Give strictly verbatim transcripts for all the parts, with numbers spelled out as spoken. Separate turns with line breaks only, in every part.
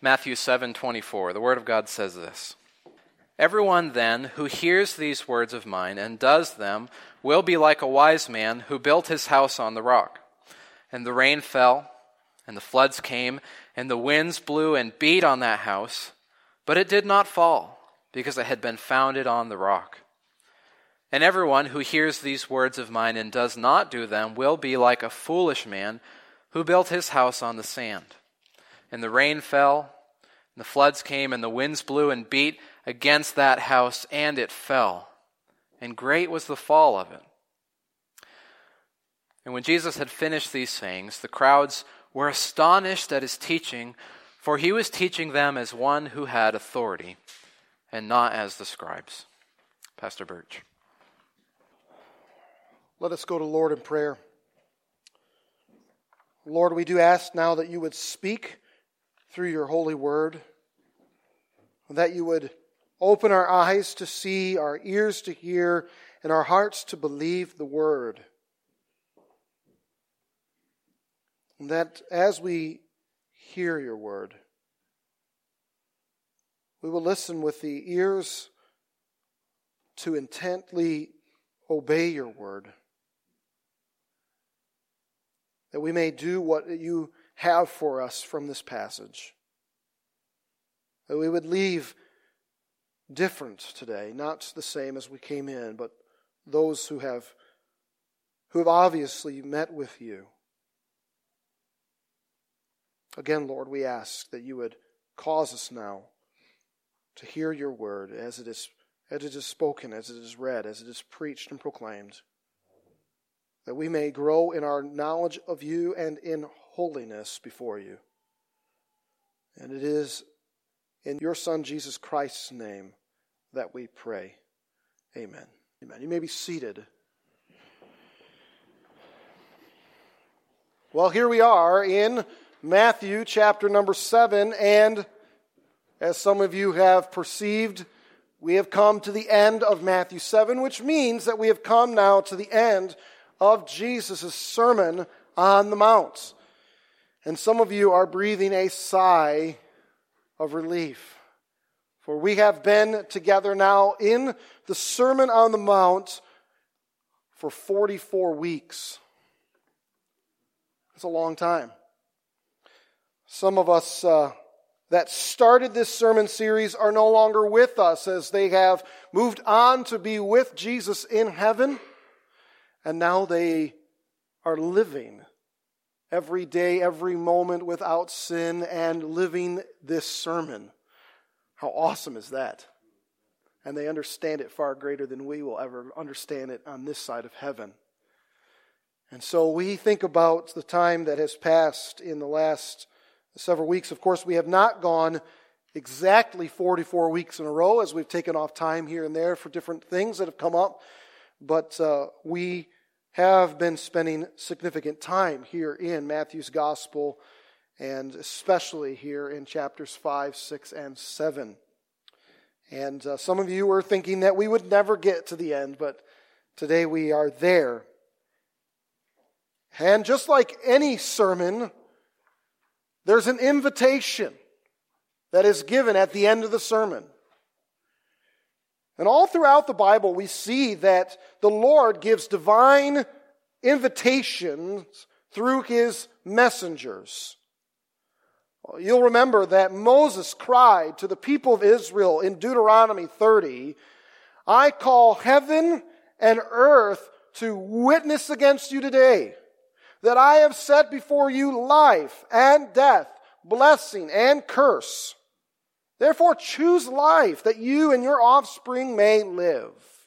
Matthew seven twenty-four, the Word of God says this: "Everyone then who hears these words of mine and does them will be like a wise man who built his house on the rock. And the rain fell, and the floods came, and the winds blew and beat on that house, but it did not fall, because it had been founded on the rock. And everyone who hears these words of mine and does not do them will be like a foolish man who built his house on the sand. And the rain fell, and the floods came, and the winds blew and beat against that house, and it fell. And great was the fall of it." And when Jesus had finished these sayings, the crowds were astonished at his teaching, for he was teaching them as one who had authority, and not as the scribes. Pastor Birch.
Let us go to the Lord in prayer. Lord, we do ask now that you would speak through your holy word, that you would open our eyes to see, our ears to hear, and our hearts to believe the word. And that as we hear your word, we will listen with the ears to intently obey your word, that we may do what you have for us from this passage. That we would leave different today, not the same as we came in, but those who have who have obviously met with you. Again, Lord, we ask that you would cause us now to hear your word as it is as it is spoken, as it is read, as it is preached and proclaimed, that we may grow in our knowledge of you and in holiness before you. And it is in your Son, Jesus Christ's name, that we pray. Amen. Amen. You may be seated. Well, here we are in Matthew chapter number seven, and as some of you have perceived, we have come to the end of Matthew seven, which means that we have come now to the end of Jesus' Sermon on the Mount. And some of you are breathing a sigh of relief, for we have been together now in the Sermon on the Mount for forty-four weeks. That's a long time. Some of us uh, that started this sermon series are no longer with us, as they have moved on to be with Jesus in heaven. And now they are living every day, every moment without sin and living this sermon. How awesome is that? And they understand it far greater than we will ever understand it on this side of heaven. And so we think about the time that has passed in the last several weeks. Of course, we have not gone exactly forty-four weeks in a row, as we've taken off time here and there for different things that have come up. But uh, we have been spending significant time here in Matthew's Gospel, and especially here in chapters five, six, and seven. And uh, some of you were thinking that we would never get to the end, but today we are there. And just like any sermon, there's an invitation that is given at the end of the sermon. And all throughout the Bible, we see that the Lord gives divine invitations through his messengers. You'll remember that Moses cried to the people of Israel in Deuteronomy thirty, "I call heaven and earth to witness against you today, that I have set before you life and death, blessing and curse. Therefore choose life, that you and your offspring may live."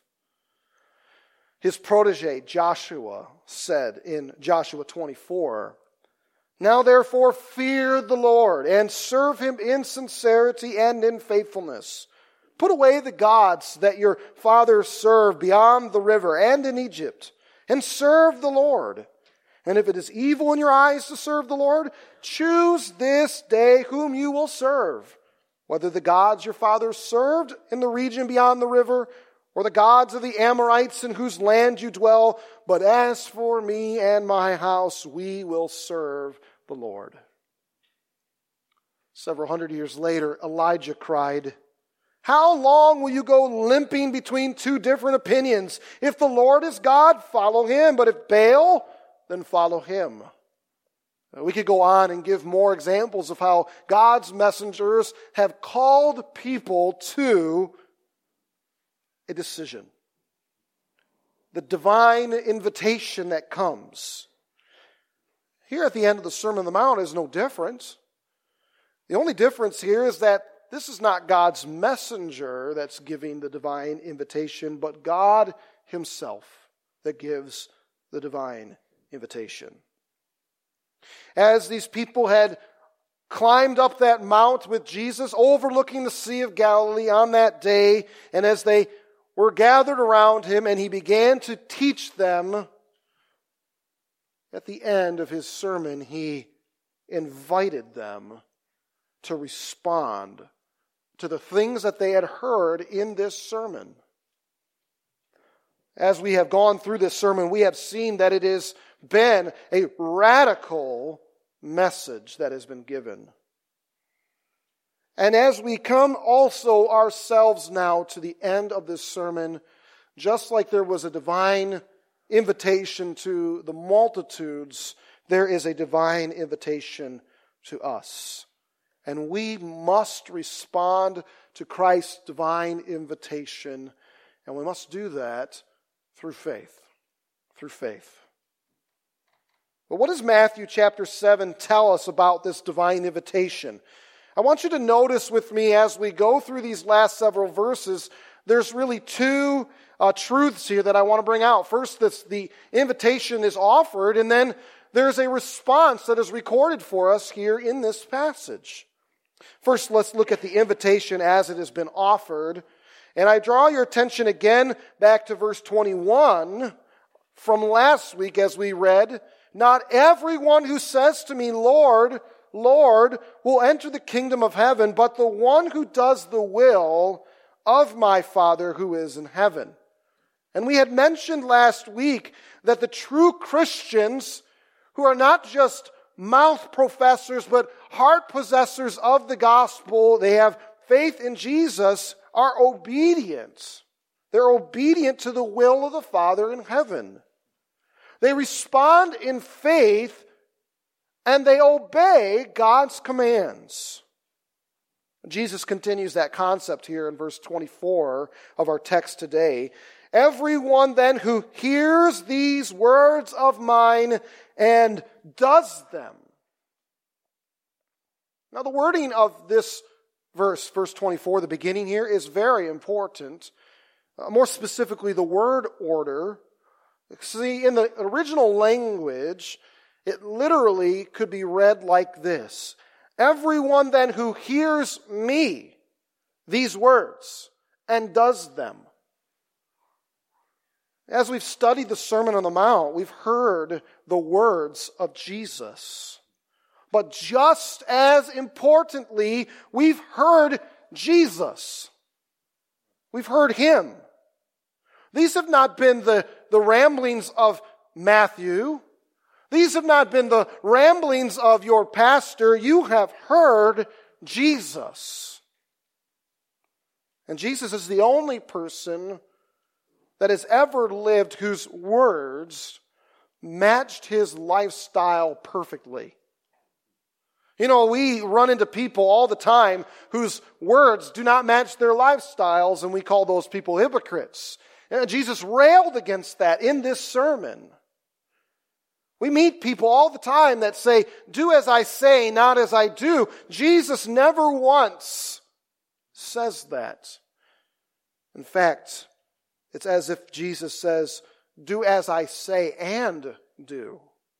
His protege Joshua said in Joshua twenty-four, "Now therefore fear the Lord and serve him in sincerity and in faithfulness. Put away the gods that your fathers served beyond the river and in Egypt, and serve the Lord. And if it is evil in your eyes to serve the Lord, choose this day whom you will serve, whether the gods your fathers served in the region beyond the river, or the gods of the Amorites in whose land you dwell. But as for me and my house, we will serve the Lord." Several hundred years later, Elijah cried, "How long will you go limping between two different opinions? If the Lord is God, follow him, but if Baal, then follow him." We could go on and give more examples of how God's messengers have called people to a decision. The divine invitation that comes. Here at the end of the Sermon on the Mount is no different. The only difference here is that this is not God's messenger that's giving the divine invitation, but God himself that gives the divine invitation. As these people had climbed up that mount with Jesus, overlooking the Sea of Galilee on that day, and as they were gathered around him and he began to teach them, at the end of his sermon, he invited them to respond to the things that they had heard in this sermon. As we have gone through this sermon, we have seen that it has been a radical message that has been given. And as we come also ourselves now to the end of this sermon, just like there was a divine invitation to the multitudes, there is a divine invitation to us. And we must respond to Christ's divine invitation, and we must do that through faith. Through faith. But what does Matthew chapter seven tell us about this divine invitation? I want you to notice with me as we go through these last several verses, there's really two uh, truths here that I want to bring out. First, this, the invitation is offered, and then there's a response that is recorded for us here in this passage. First, let's look at the invitation as it has been offered. And I draw your attention again back to verse twenty-one from last week as we read, "Not everyone who says to me, 'Lord, Lord,' will enter the kingdom of heaven, but the one who does the will of my Father who is in heaven." And we had mentioned last week that the true Christians, who are not just mouth professors, but heart possessors of the gospel, they have faith in Jesus, are obedient. They're obedient to the will of the Father in heaven. They respond in faith and they obey God's commands. Jesus continues that concept here in verse twenty-four of our text today. "Everyone then who hears these words of mine and does them." Now the wording of this verse, verse twenty-four, the beginning here, is very important. Uh, more specifically, the word order. See, in the original language, it literally could be read like this: "Everyone then who hears me, these words, and does them." As we've studied the Sermon on the Mount, we've heard the words of Jesus. But just as importantly, we've heard Jesus. We've heard him. These have not been the, the ramblings of Matthew. These have not been the ramblings of your pastor. You have heard Jesus. And Jesus is the only person that has ever lived whose words matched his lifestyle perfectly. You know, we run into people all the time whose words do not match their lifestyles, and we call those people hypocrites. And Jesus railed against that in this sermon. We meet people all the time that say, "Do as I say, not as I do." Jesus never once says that. In fact, it's as if Jesus says, "Do as I say and do."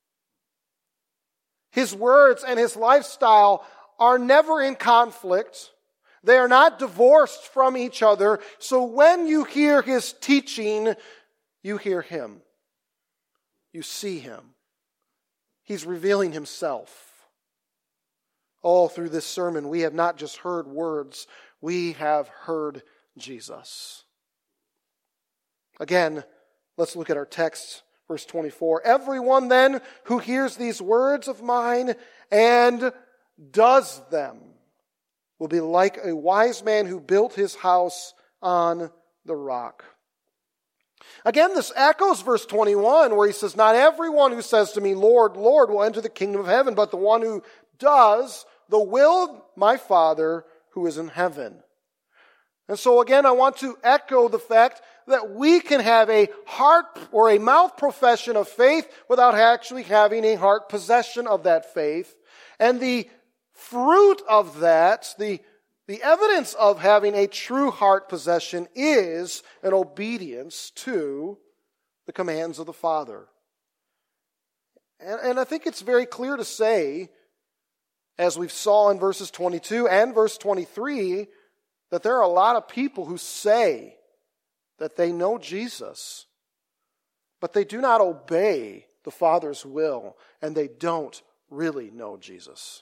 His words and his lifestyle are never in conflict. They are not divorced from each other. So when you hear his teaching, you hear him. You see him. He's revealing himself. All through this sermon, we have not just heard words, we have heard Jesus. Again, let's look at our text, verse twenty-four. "Everyone then who hears these words of mine and does them." will be like a wise man who built his house on the rock. Again, this echoes verse twenty-one where he says, not everyone who says to me, Lord, Lord, will enter the kingdom of heaven, but the one who does the will of my Father who is in heaven. And so again, I want to echo the fact that we can have a heart or a mouth profession of faith without actually having a heart possession of that faith. And the fruit of that, the, the evidence of having a true heart possession is an obedience to the commands of the Father. And, and I think it's very clear to say, as we saw in verses twenty-two and verse twenty-three, that there are a lot of people who say that they know Jesus, but they do not obey the Father's will, and they don't really know Jesus.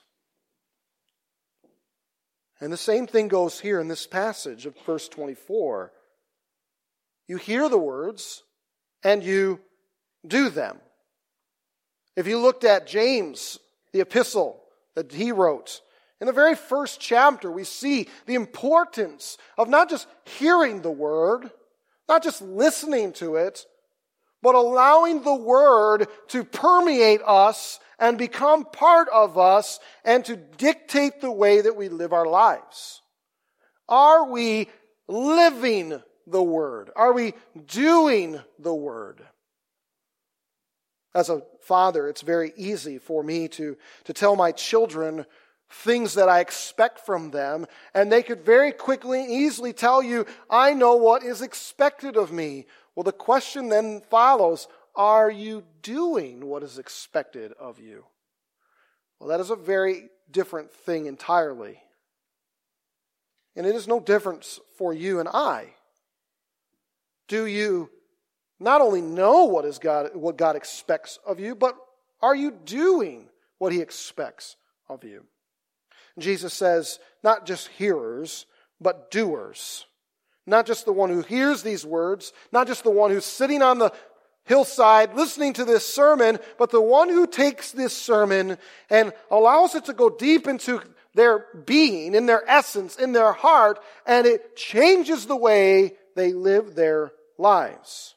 And the same thing goes here in this passage of verse twenty-four. You hear the words, and you do them. If you looked at James, the epistle that he wrote, in the very first chapter, we see the importance of not just hearing the word, not just listening to it, but allowing the word to permeate us and become part of us and to dictate the way that we live our lives. Are we living the word? Are we doing the word? As a father, it's very easy for me to, to tell my children things that I expect from them, and they could very quickly and easily tell you, I know what is expected of me. Well, the question then follows, are you doing what is expected of you? Well, that is a very different thing entirely. And it is no difference for you and I. Do you not only know what is God, what God expects of you, but are you doing what He expects of you? Jesus says, not just hearers, but doers. Not just the one who hears these words, not just the one who's sitting on the hillside listening to this sermon, but the one who takes this sermon and allows it to go deep into their being, in their essence, in their heart, and it changes the way they live their lives.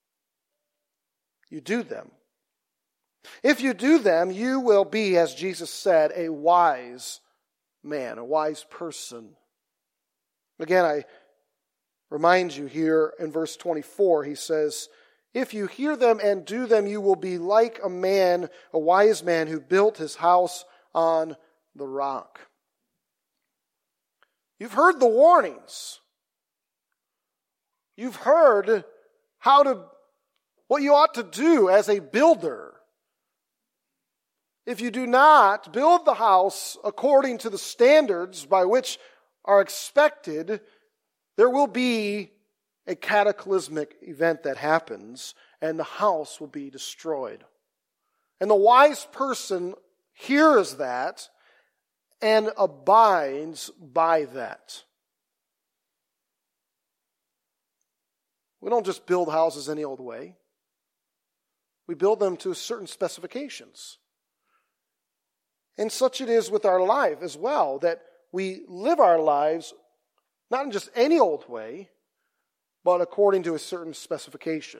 You do them. If you do them, you will be, as Jesus said, a wise man, a wise person. Again, I remind you here in verse twenty-four, he says, if you hear them and do them, you will be like a man, a wise man who built his house on the rock. You've heard the warnings. You've heard how to, what you ought to do as a builder. If you do not build the house according to the standards by which are expected, there will be a cataclysmic event that happens, and the house will be destroyed. And the wise person hears that and abides by that. We don't just build houses any old way. We build them to certain specifications. And such it is with our life as well, that we live our lives not in just any old way, but according to a certain specification.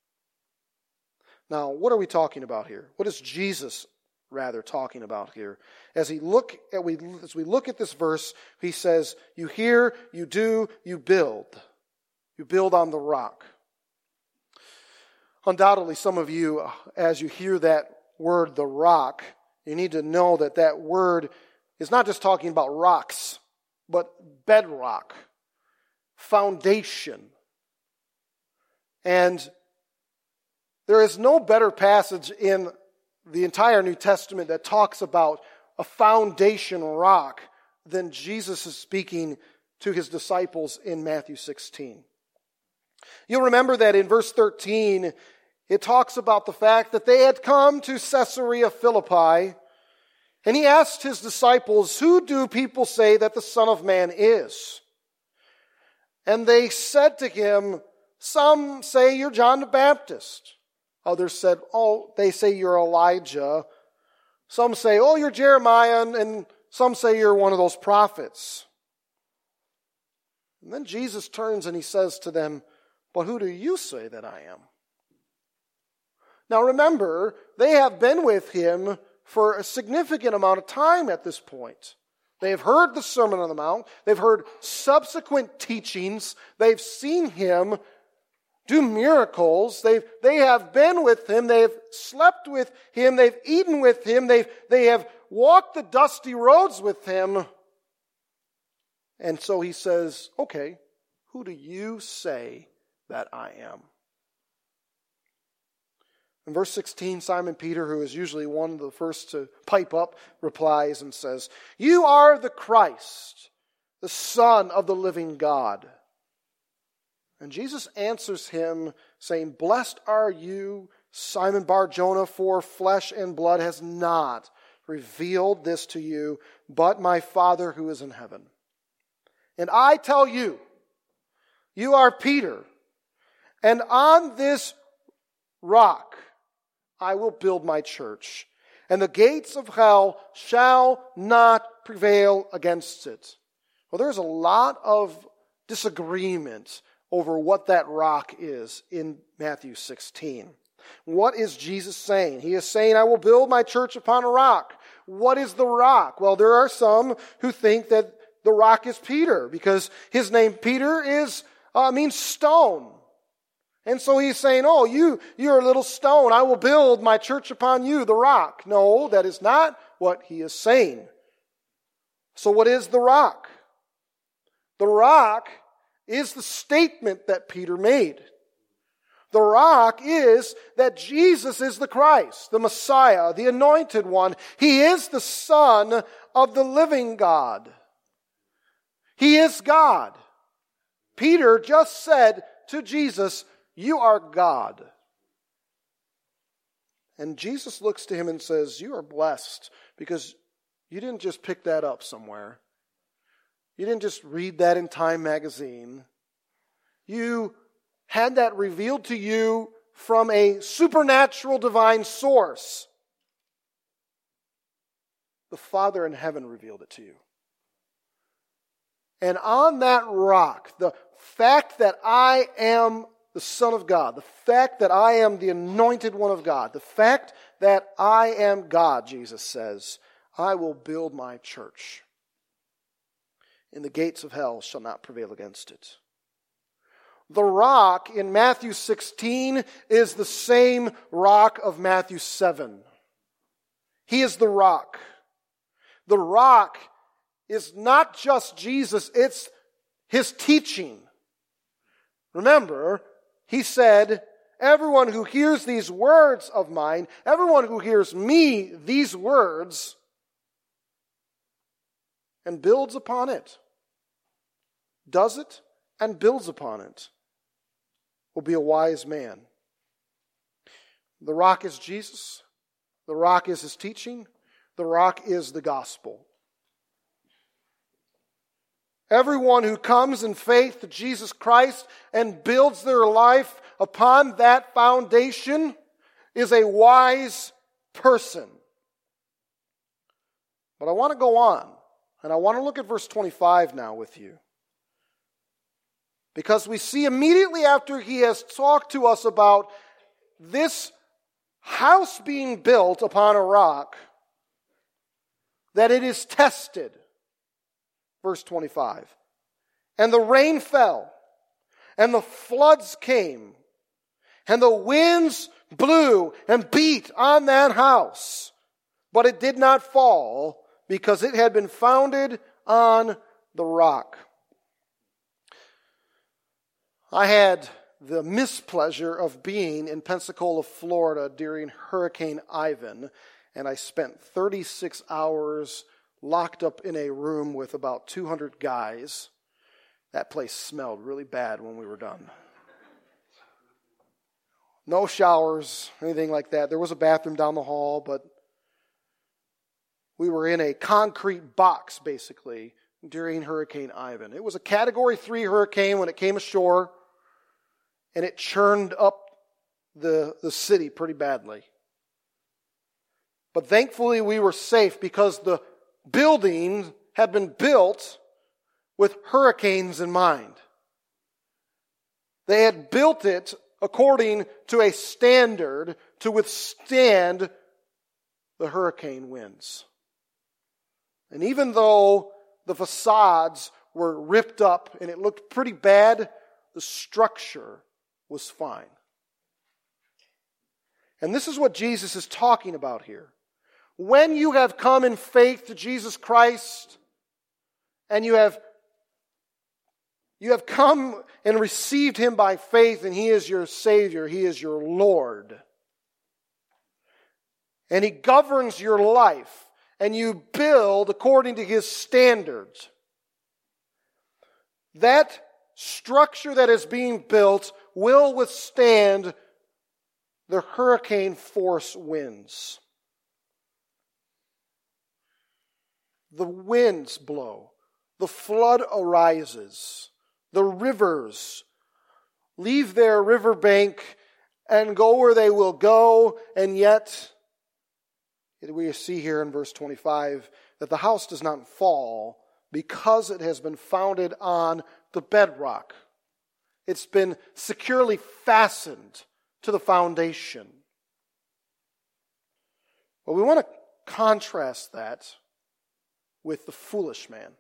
Now, what are we talking about here? What is Jesus rather talking about here? As he look at we as we look at this verse, he says, "You hear, you do, you build. You build on the rock." Undoubtedly, some of you, as you hear that word, the rock, you need to know that that word is not just talking about rocks, but bedrock, foundation. And there is no better passage in the entire New Testament that talks about a foundation rock than Jesus is speaking to his disciples in Matthew sixteen. You'll remember that in verse thirteen, it talks about the fact that they had come to Caesarea Philippi, and he asked his disciples, "Who do people say that the Son of Man is?" And they said to him, "Some say you're John the Baptist. Others said, oh, they say you're Elijah. Some say, oh, you're Jeremiah, and, and some say you're one of those prophets. And then Jesus turns and he says to them, but who do you say that I am? Now remember, they have been with him for a significant amount of time at this point. They have heard the Sermon on the Mount. They've heard subsequent teachings. They've seen him do miracles. They've, they have been with him. They've slept with him. They've eaten with him. They've, they have walked the dusty roads with him. And so he says, okay, who do you say that I am? In verse sixteen, Simon Peter, who is usually one of the first to pipe up, replies and says, you are the Christ, the Son of the living God. And Jesus answers him, saying, blessed are you, Simon Bar-Jonah, for flesh and blood has not revealed this to you, but my Father who is in heaven. And I tell you, you are Peter, and on this rock I will build my church, and the gates of hell shall not prevail against it. Well, there's a lot of disagreement over what that rock is in Matthew sixteen. What is Jesus saying? He is saying, I will build my church upon a rock. What is the rock? Well, there are some who think that the rock is Peter, because his name Peter is uh, means stone. And so he's saying, oh, you, you're a little stone. I will build my church upon you, the rock. No, that is not what he is saying. So what is the rock? The rock is the statement that Peter made. The rock is that Jesus is the Christ, the Messiah, the anointed one. He is the Son of the living God. He is God. Peter just said to Jesus, you are God. And Jesus looks to him and says, you are blessed because you didn't just pick that up somewhere. You didn't just read that in Time magazine. You had that revealed to you from a supernatural divine source. The Father in heaven revealed it to you. And on that rock, the fact that I am the Son of God, the fact that I am the anointed one of God, the fact that I am God, Jesus says, I will build my church, and the gates of hell shall not prevail against it. The rock in Matthew sixteen is the same rock of Matthew seven. He is the rock. The rock is not just Jesus, it's his teaching. Remember, he said, everyone who hears these words of mine, everyone who hears me, these words, and builds upon it, does it and builds upon it, will be a wise man. The rock is Jesus. The rock is his teaching. The rock is the gospel. Everyone who comes in faith to Jesus Christ and builds their life upon that foundation is a wise person. But I want to go on, and I want to look at verse twenty-five now with you. Because we see immediately after he has talked to us about this house being built upon a rock, that it is tested. Verse twenty-five. And the rain fell, and the floods came, and the winds blew and beat on that house. But it did not fall, because it had been founded on the rock. I had the mispleasure of being in Pensacola, Florida during Hurricane Ivan, and I spent thirty-six hours locked up in a room with about two hundred guys. That place smelled really bad when we were done. No showers, anything like that. There was a bathroom down the hall, but we were in a concrete box, basically, during Hurricane Ivan. It was a Category three hurricane when it came ashore, and it churned up the, the city pretty badly. But thankfully we were safe because the buildings had been built with hurricanes in mind. They had built it according to a standard to withstand the hurricane winds. And even though the facades were ripped up and it looked pretty bad, the structure was fine. And this is what Jesus is talking about here. When you have come in faith to Jesus Christ, and you have, you have come and received Him by faith, and He is your Savior, He is your Lord, and He governs your life, and you build according to His standards, that structure that is being built will withstand the hurricane force winds. The winds blow. The flood arises. The rivers leave their riverbank and go where they will go, and yet we see here in verse twenty-five that the house does not fall because it has been founded on the bedrock. It's been securely fastened to the foundation. Well, we want to contrast that with the foolish man.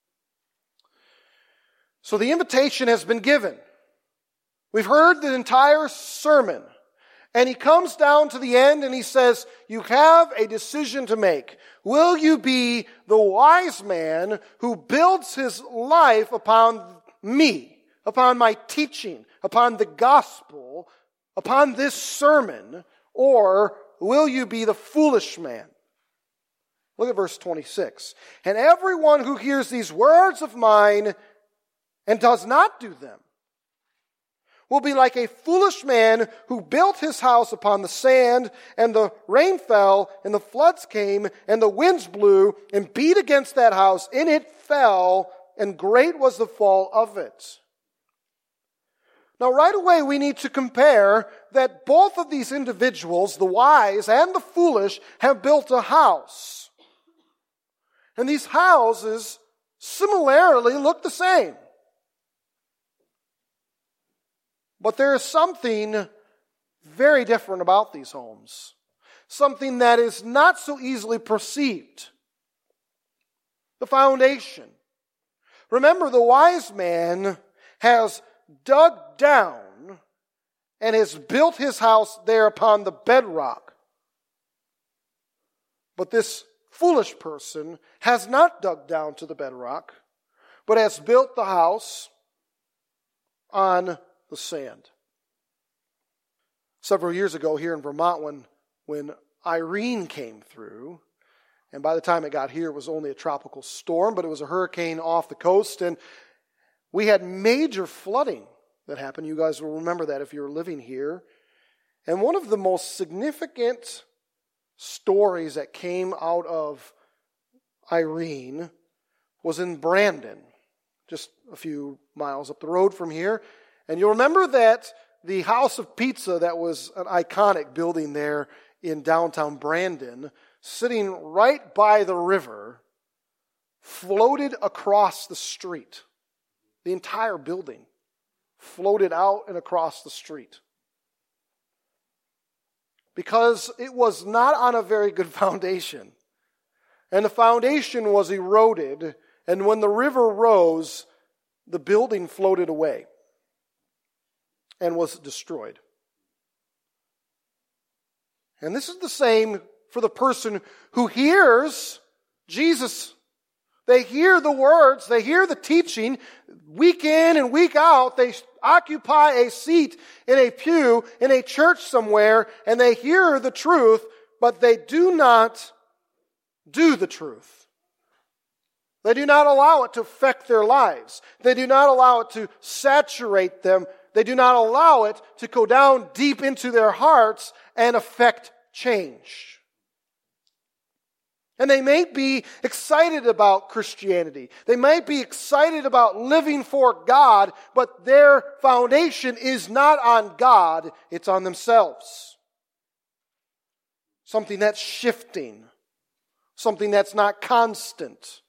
So the invitation has been given. We've heard the entire sermon. And he comes down to the end and he says, you have a decision to make. Will you be the wise man who builds his life upon me, upon my teaching, upon the gospel, upon this sermon, or will you be the foolish man? Look at verse twenty-six. And everyone who hears these words of mine and does not do them will be like a foolish man who built his house upon the sand, and the rain fell, and the floods came, and the winds blew, and beat against that house, and it fell, and great was the fall of it. Now, right away, we need to compare that both of these individuals, the wise and the foolish, have built a house. And these houses similarly look the same. But there is something very different about these homes. Something that is not so easily perceived. The foundation. Remember, the wise man has dug down and has built his house there upon the bedrock. But this foolish person has not dug down to the bedrock, but has built the house on the sand. Several years ago here in Vermont, when, when Irene came through, and by the time it got here, it was only a tropical storm, but it was a hurricane off the coast, and we had major flooding that happened. You guys will remember that if you're living here. And one of the most significant stories that came out of Irene was in Brandon, just a few miles up the road from here. And you'll remember that the House of Pizza, that was an iconic building there in downtown Brandon, sitting right by the river, floated across the street. The entire building floated out and across the street. Because it was not on a very good foundation. And the foundation was eroded, and when the river rose, the building floated away and was destroyed. And this is the same for the person who hears Jesus. They hear the words, they hear the teaching, week in and week out, they occupy a seat in a pew in a church somewhere, and they hear the truth, but they do not do the truth. They do not allow it to affect their lives. They do not allow it to saturate them. They do not allow it to go down deep into their hearts and affect change. And they may be excited about Christianity. They might be excited about living for God, but their foundation is not on God, it's on themselves. Something that's shifting. something that's not constant.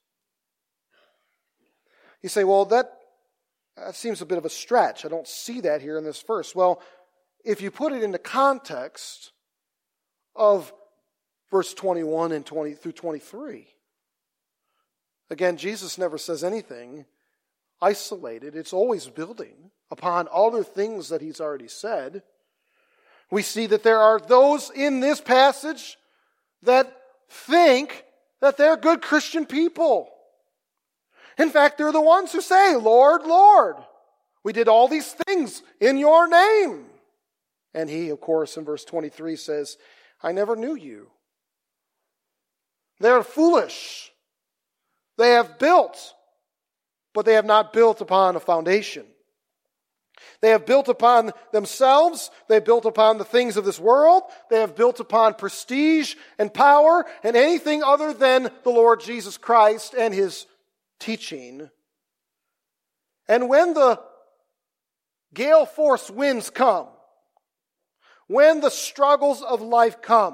You say, well, that, that seems a bit of a stretch. I don't see that here in this verse. Well, if you put it into context of verse twenty-one and twenty through twenty-three, again, Jesus never says anything isolated. It's always building upon other things that he's already said. We see that there are those in this passage that think that they're good Christian people. In fact, they're the ones who say, Lord, Lord, we did all these things in your name. And he, of course, in verse twenty-three says, I never knew you. They're foolish. They have built, but they have not built upon a foundation. They have built upon themselves. They have built upon the things of this world. They have built upon prestige and power and anything other than the Lord Jesus Christ and his teaching. And when the gale force winds come, when the struggles of life come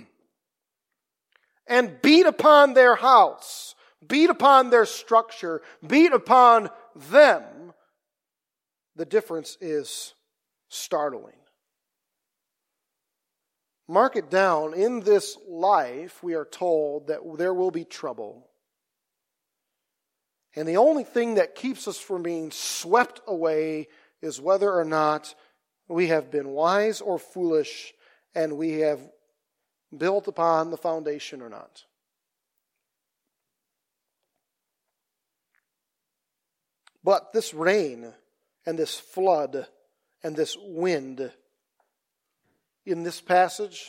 and beat upon their house, beat upon their structure, beat upon them, the difference is startling. Mark it down. In this life, we are told that there will be trouble. And the only thing that keeps us from being swept away is whether or not we have been wise or foolish and we have built upon the foundation or not. But this rain and this flood and this wind in this passage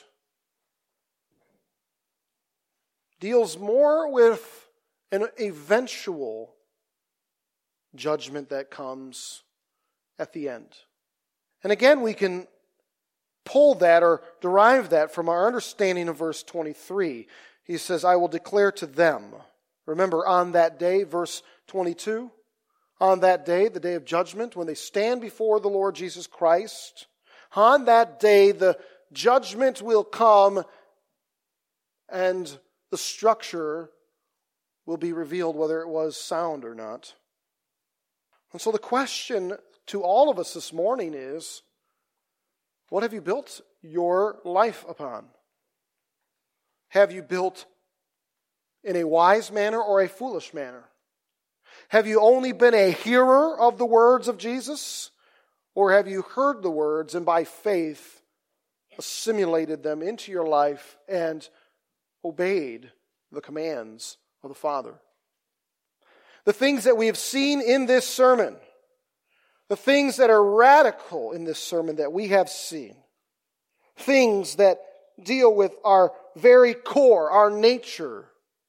deals more with an eventual judgment that comes at the end. And again, we can pull that or derive that from our understanding of verse twenty-three. He says, I will declare to them. Remember, on that day, verse twenty-two, on that day, the day of judgment, when they stand before the Lord Jesus Christ, on that day, the judgment will come and the structure will be revealed, whether it was sound or not. And so the question to all of us this morning is, what have you built your life upon? Have you built in a wise manner or a foolish manner? Have you only been a hearer of the words of Jesus? Or have you heard the words and by faith assimilated them into your life and obeyed the commands of the Father? The things that we have seen in this sermon, the things that are radical in this sermon that we have seen, things that deal with our very core, our nature,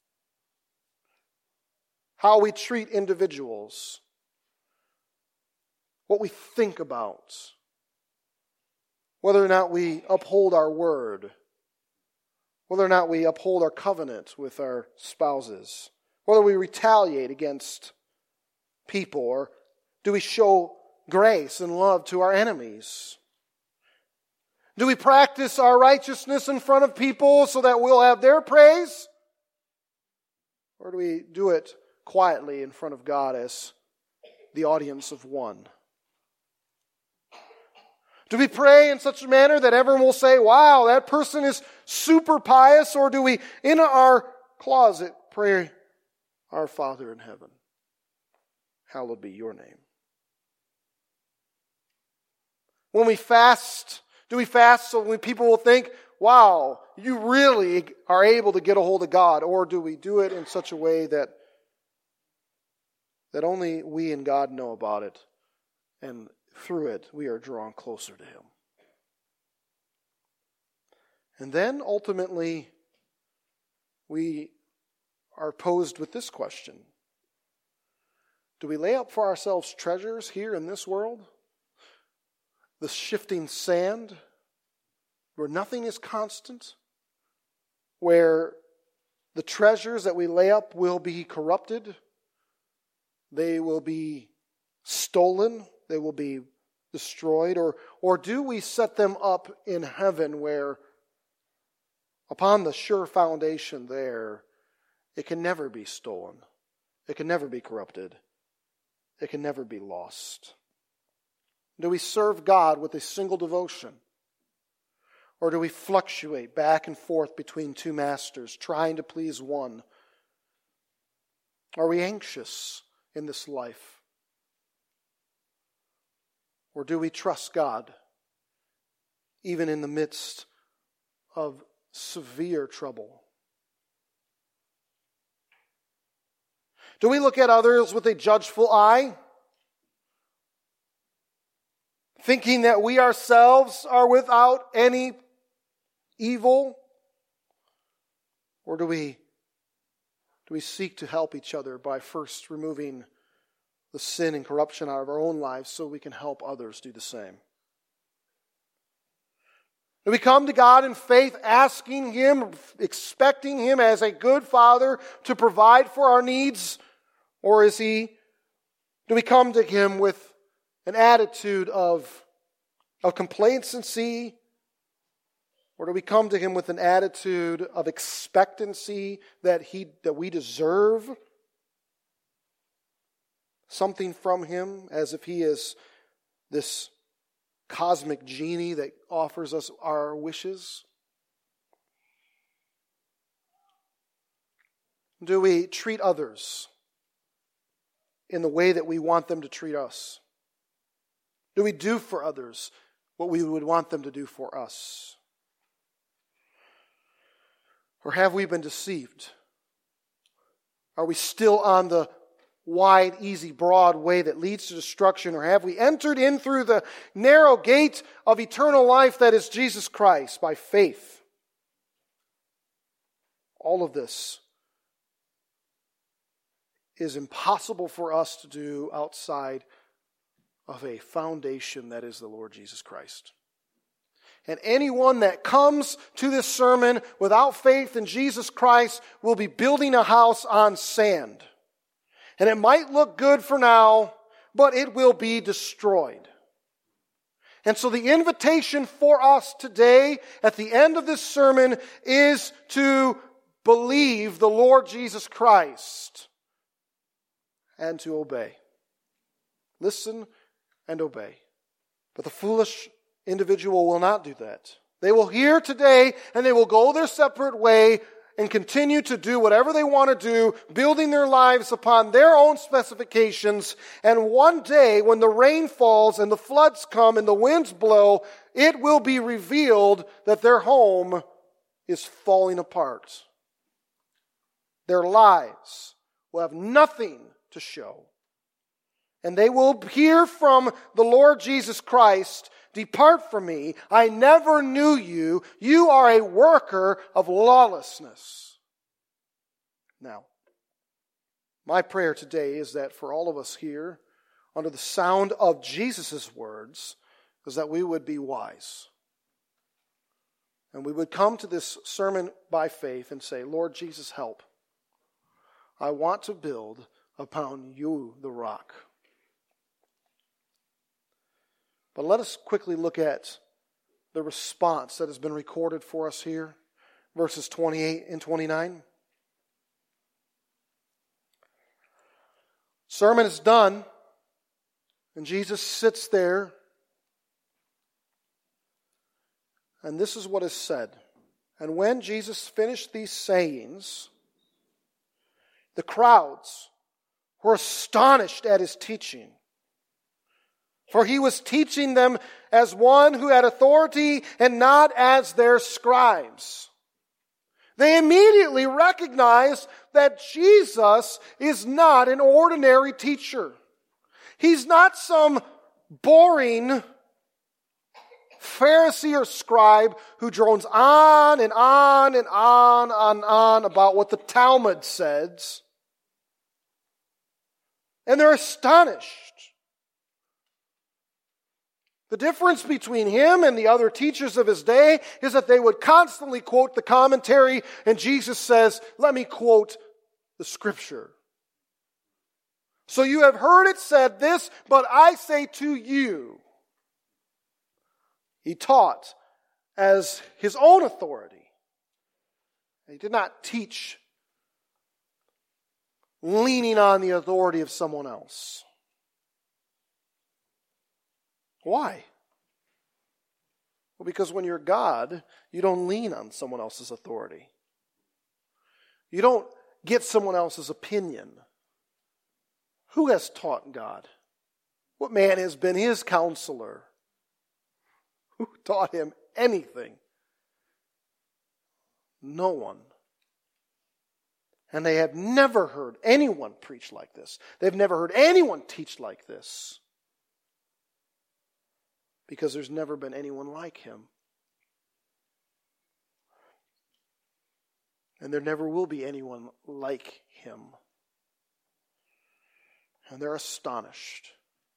how we treat individuals, what we think about, whether or not we uphold our word, whether or not we uphold our covenant with our spouses, whether we retaliate against people, or do we show grace and love to our enemies? Do we practice our righteousness in front of people so that we'll have their praise? Or do we do it quietly in front of God as the audience of one? Do we pray in such a manner that everyone will say, wow, that person is super pious? Or do we, in our closet, pray, our Father in heaven, hallowed be your name? When we fast, do we fast so when people will think, wow, you really are able to get a hold of God? Or do we do it in such a way that that only we and God know about it, and through it we are drawn closer to Him? And then ultimately we are posed with this question. Do we lay up for ourselves treasures here in this world? The shifting sand, where nothing is constant, where the treasures that we lay up will be corrupted, they will be stolen, they will be destroyed, or, or do we set them up in heaven where upon the sure foundation there It can never be stolen. It can never be corrupted. It can never be lost. Do we serve God with a single devotion? Or do we fluctuate back and forth between two masters, trying to please one? Are we anxious in this life? Or do we trust God, even in the midst of severe trouble? Do we look at others with a judgeful eye, thinking that we ourselves are without any evil? Or do we, do we seek to help each other by first removing the sin and corruption out of our own lives so we can help others do the same? Do we come to God in faith, asking Him, expecting Him as a good Father to provide for our needs? Or is He, do we come to Him with an attitude of, of complacency? Or do we come to Him with an attitude of expectancy that He that we deserve something from Him, as if He is this cosmic genie that offers us our wishes? Do we treat others in the way that we want them to treat us? Do we do for others what we would want them to do for us? Or have we been deceived? Are we still on the wide, easy, broad way that leads to destruction? Or have we entered in through the narrow gate of eternal life that is Jesus Christ by faith? All of this is impossible for us to do outside of a foundation that is the Lord Jesus Christ. And anyone that comes to this sermon without faith in Jesus Christ will be building a house on sand. And it might look good for now, but it will be destroyed. And so the invitation for us today at the end of this sermon is to believe the Lord Jesus Christ and to obey. Listen and obey. But the foolish individual will not do that. They will hear today and they will go their separate way and continue to do whatever they want to do, building their lives upon their own specifications. And one day, when the rain falls and the floods come and the winds blow, it will be revealed that their home is falling apart. Their lives will have nothing to show. And they will hear from the Lord Jesus Christ, "Depart from me, I never knew you. You are a worker of lawlessness." Now, my prayer today is that for all of us here, under the sound of Jesus' words, is that we would be wise. And we would come to this sermon by faith and say, "Lord Jesus, help. I want to build upon you, the rock." But let us quickly look at the response that has been recorded for us here, verses twenty-eight and twenty-nine. Sermon is done, and Jesus sits there, and this is what is said. And when Jesus finished these sayings, the crowds were astonished at his teaching. For he was teaching them as one who had authority and not as their scribes. They immediately recognized that Jesus is not an ordinary teacher. He's not some boring Pharisee or scribe who drones on and on and on and on about what the Talmud says. And they're astonished. The difference between him and the other teachers of his day is that they would constantly quote the commentary, and Jesus says, "Let me quote the scripture. So you have heard it said this, but I say to you." He taught as his own authority. He did not teach leaning on the authority of someone else. Why? Well, because when you're God, you don't lean on someone else's authority. You don't get someone else's opinion. Who has taught God? What man has been his counselor? Who taught him anything? No one. And they have never heard anyone preach like this. They've never heard anyone teach like this. Because there's never been anyone like him. And there never will be anyone like him. And they're astonished.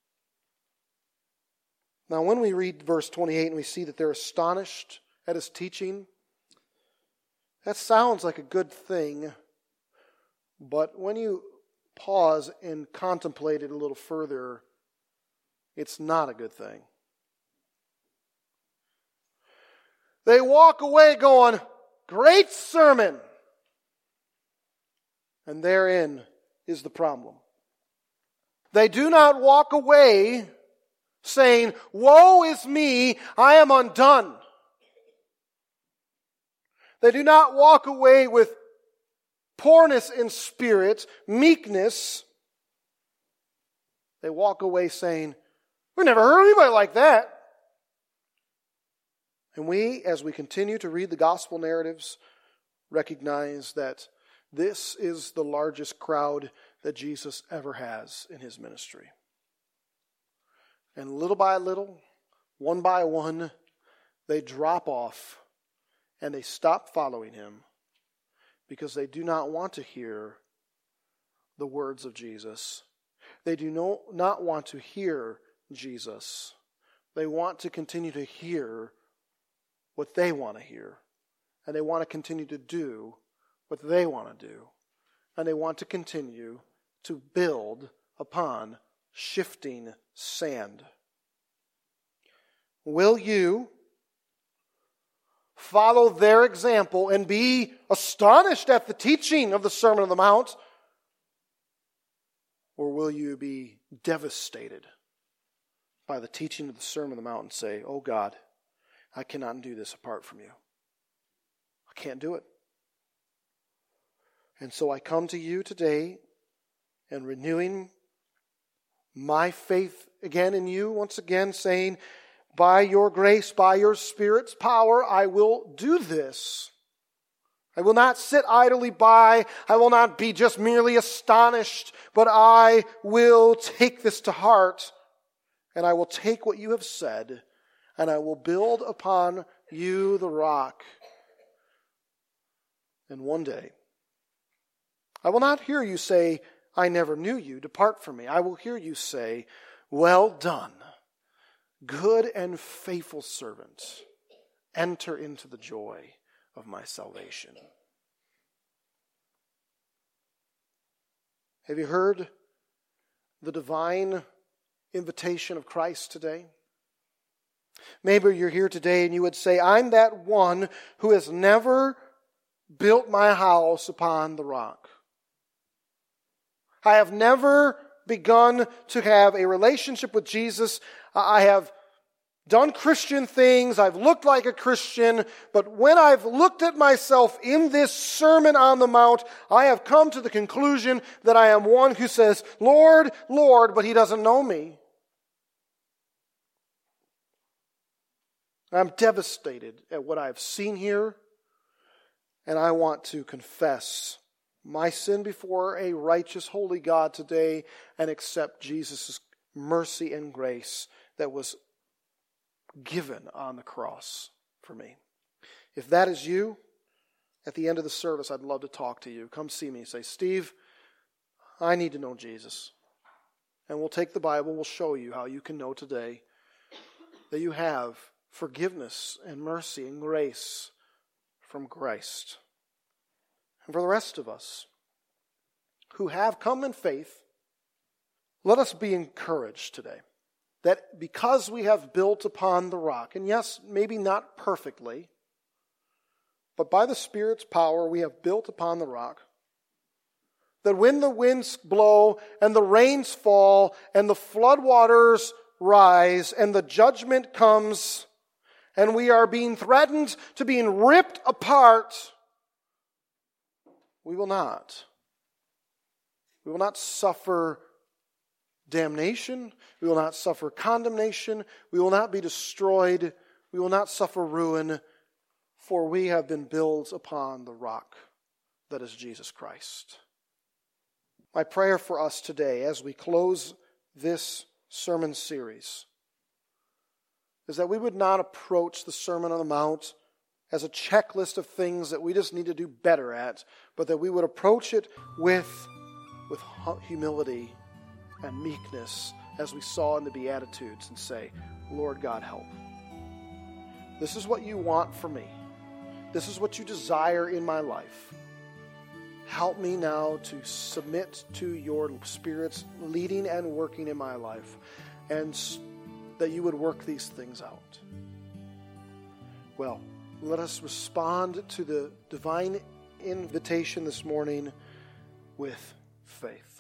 Now, when we read verse twenty-eight and we see that they're astonished at his teaching, that sounds like a good thing. But when you pause and contemplate it a little further, it's not a good thing. They walk away going, great sermon. And therein is the problem. They do not walk away saying, woe is me, I am undone. They do not walk away with poorness in spirit, meekness. They walk away saying, we never heard anybody like that. And we, as we continue to read the gospel narratives, recognize that this is the largest crowd that Jesus ever has in his ministry. And little by little, one by one, they drop off and they stop following him because they do not want to hear the words of Jesus. They do no, not want to hear Jesus. They want to continue to hear what they want to hear. And they want to continue to do what they want to do. And they want to continue to build upon shifting sand. Will you follow their example and be astonished at the teaching of the Sermon on the Mount? Or will you be devastated by the teaching of the Sermon on the Mount and say, oh God, I cannot do this apart from you. I can't do it. And so I come to you today and renewing my faith again in you, once again saying, by your grace, by your Spirit's power, I will do this. I will not sit idly by. I will not be just merely astonished, but I will take this to heart, and I will take what you have said, and I will build upon you the rock. And one day, I will not hear you say, I never knew you, depart from me. I will hear you say, well done, good and faithful servant. Enter into the joy of my salvation. Have you heard the divine invitation of Christ today? Maybe you're here today and you would say, I'm that one who has never built my house upon the rock. I have never begun to have a relationship with Jesus. I have done Christian things. I've looked like a Christian. But when I've looked at myself in this Sermon on the Mount, I have come to the conclusion that I am one who says, Lord, Lord, but he doesn't know me. I'm devastated at what I've seen here, and I want to confess my sin before a righteous, holy God today and accept Jesus' mercy and grace that was given on the cross for me. If that is you, at the end of the service, I'd love to talk to you. Come see me and say, Steve, I need to know Jesus. And we'll take the Bible, we'll show you how you can know today that you have forgiveness and mercy and grace from Christ. And for the rest of us who have come in faith, let us be encouraged today that because we have built upon the rock, and yes, maybe not perfectly, but by the Spirit's power we have built upon the rock, that when the winds blow and the rains fall and the floodwaters rise and the judgment comes and we are being threatened to being ripped apart, we will not. We will not suffer damnation. We will not suffer condemnation. We will not be destroyed. We will not suffer ruin, for we have been built upon the rock that is Jesus Christ. My prayer for us today as we close this sermon series is that we would not approach the Sermon on the Mount as a checklist of things that we just need to do better at, but that we would approach it with, with humility and meekness, as we saw in the Beatitudes, and say, Lord God, help. This is what you want for me. This is what you desire in my life. Help me now to submit to your Spirit's leading and working in my life, and that you would work these things out. Well, let us respond to the divine invitation this morning with faith.